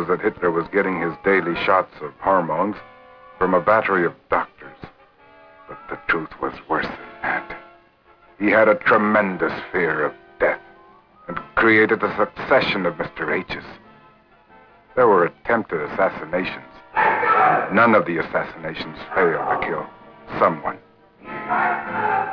that Hitler was getting his daily shots of hormones from a battery of doctors. But the truth was worse than that. He had a tremendous fear of death and created a succession of Mr. H's. There were attempted assassinations. None of the assassinations failed to kill someone.